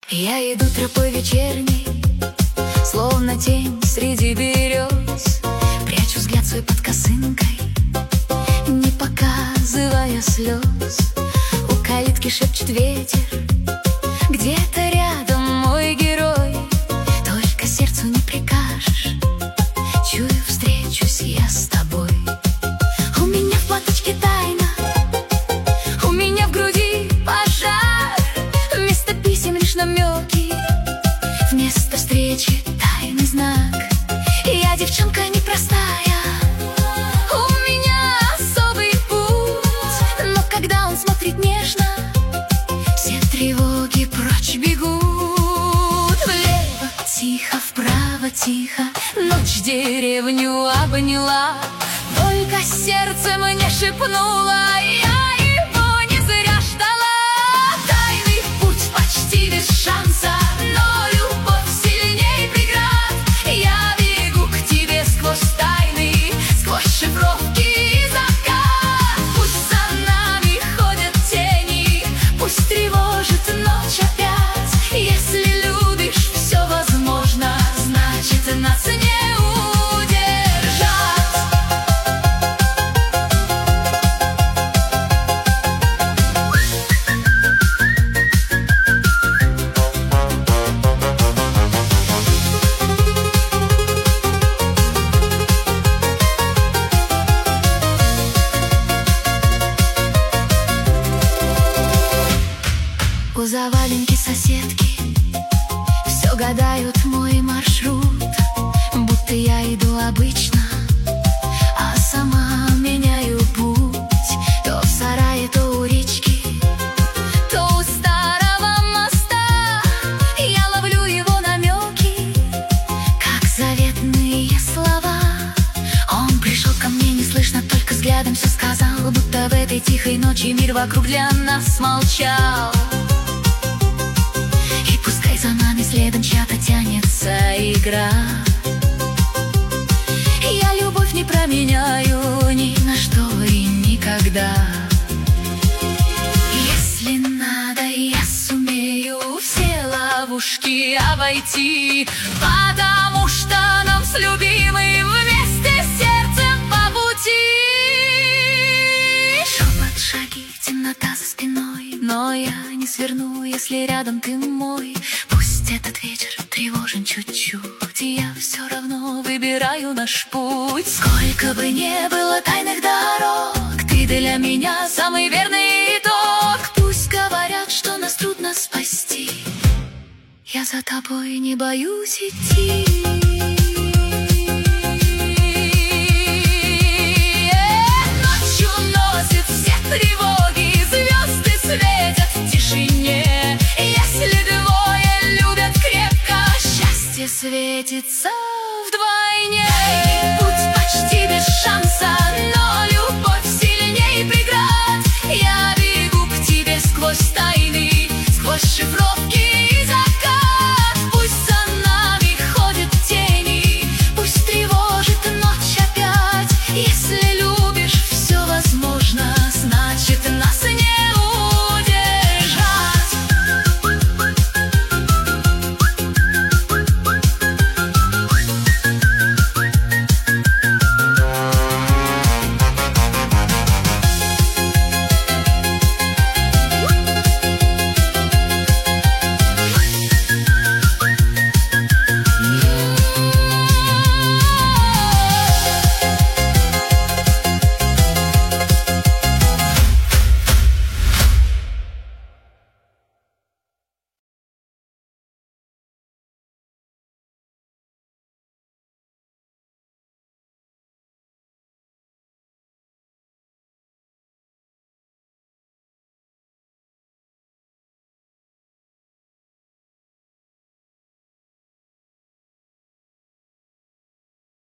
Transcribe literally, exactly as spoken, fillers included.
Я иду тропой вечерней, словно тень среди берез. Прячу взгляд свой под косынкой, не показывая слез. У калитки шепчет ветер, где-то рядом мой герой. Только сердцу не прикажешь, чую, встречусь я с тобой. У меня в платочке тайна, у меня в груди пожар. Вместо писем лишь намеки, вместо встречи тайный знак. Я девчонка непростая, у меня особый путь, но когда он смотрит нежно, все тревоги прочь бегут. Влево тихо, вправо тихо, ночь деревню обняла. Только сердце мне шепнуло, я его не зря ждала. Тайный путь почти без шанса, но любовь сильней преград. Я бегу к тебе сквозь тайны, сквозь шифровки и закат. Пусть за нами ходят тени, пусть тревожит ночь опять. Если любишь, все возможно, значит нас не удержать. У заваленки соседки все гадают мой маршрут, будто я иду обычно, а сама меняю путь. То в сарае, то у речки, то у старого моста. Я ловлю его намеки, как заветные слова. Он пришел ко мне неслышно, только взглядом все сказал, будто в этой тихой ночи мир вокруг для нас молчал. За нами следом чья-то тянется игра. Я любовь не променяю ни на что и никогда. Если надо, я сумею все ловушки обойти, потому что нам с любимым вместе сердцем по пути. Шепот, шаги, темнота за спиной, но я не сверну, если рядом ты мой. Пусть этот вечер тревожен чуть-чуть, я все равно выбираю наш путь. Сколько бы ни было тайных дорог, ты для меня самый верный итог. Пусть говорят, что нас трудно спасти, я за тобой не боюсь идти. Ночью носит все тревоги, звезды светят в тишине. Если двое любят крепко, счастье светится вдвоем.